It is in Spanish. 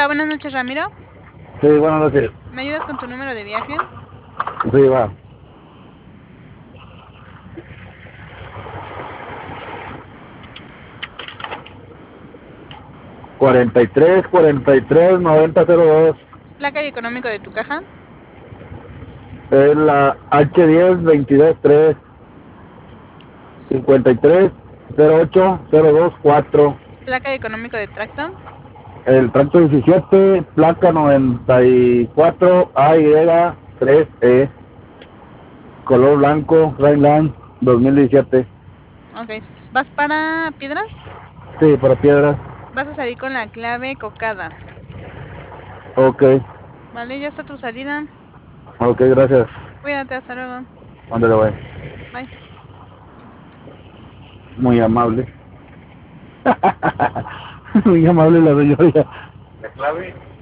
Hola, buenas noches, Ramiro. Sí, buenas noches. ¿Me ayudas con tu número de viaje? Sí, va. 43, 9002. Placa y económico de tu caja. Es la H10 22 3 53 08 024. Placa y económico de tracto. El tracto 17, placa 94 AY3E. Color blanco, Rhineland 2017. Ok. ¿Vas para Piedras? Sí, para piedras. Vas a salir con la clave cocada. Ok, Vale, ya está tu salida. ok, gracias. Cuídate, hasta luego. ¿Dónde lo voy? Bye. Muy amable. Muy amable la señora. ¿La clave?